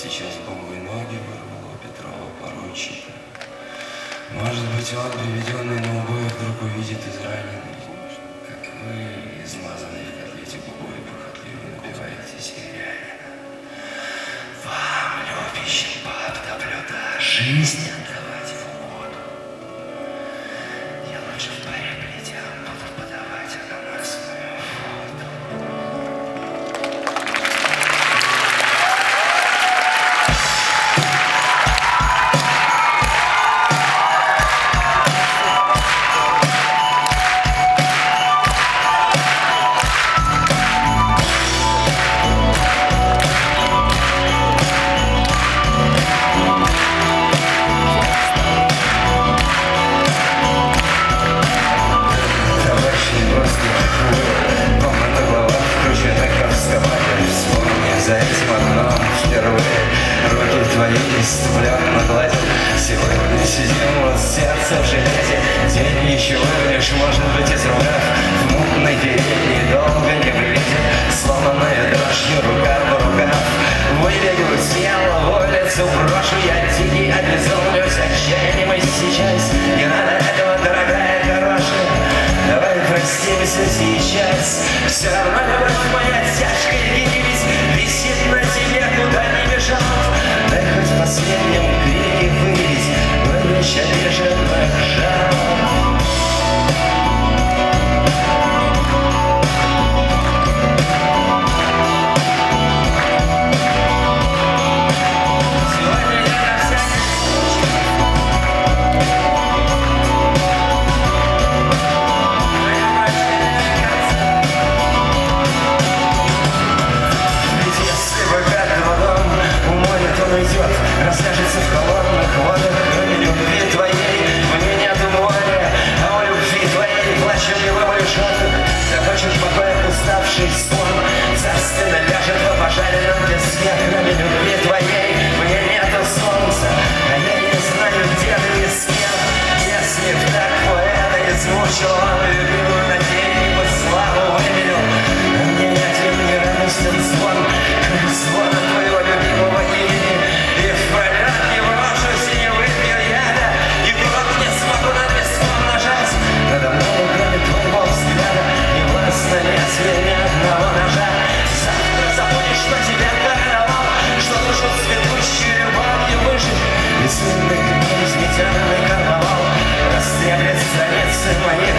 Сейчас Богу и ноги вырвало у Петрова поручика. Может быть, он, приведенный на убой, вдруг увидит израненный, как вы, измазанный в котлете губой, похотливо напиваете северянина. Вам, любящим баб до блюда, жизнь отдавать в угоду. Я лучше в паре плетям буду подавать ананасную воду. За этим окном впервые руки твои иступленно гладят. Сегодня сидим, вот сердце в железе. День еще лишь, может быть, из рукав. В мутной передней долго не глядя, сломанная дрожью рука в рукав. Выбегу съела в улицу, брошу я дикий, обезумлюсь отчаянием. И сейчас не надо этого, дорогая, хорошая. Давай простимся сейчас. Все равно любовь моя тяжкая гибель висит на тебе, куда не бежал. Дай хоть в последнем крике вылезь, вылечь обиженных жал. Расскажется в холодных водах, кроме любви твоей мне нету моря, а у любви твоей плачем его лишённых. Захочет покоя уставший сон, царственно ляжет в опожаренном песке. Кроме любви твоей мне нету солнца, а я не знаю, где ты и с кем. Если б так поэта измучил, он любимую надеяние бы славу выменил. А мне нет не радостен звон, кроме звона твоего любимого имени. И в пролет не брошусь и не выпью яда, и кровь не смогу над песком нажать. Надо мной, кроме твоего взгляда, не властно лезвие ни одного ножа. Завтра забудешь, что тебя короновал, что душу цветущую любовью выжить. И сильный взметенный карнавал растреплет страницы моих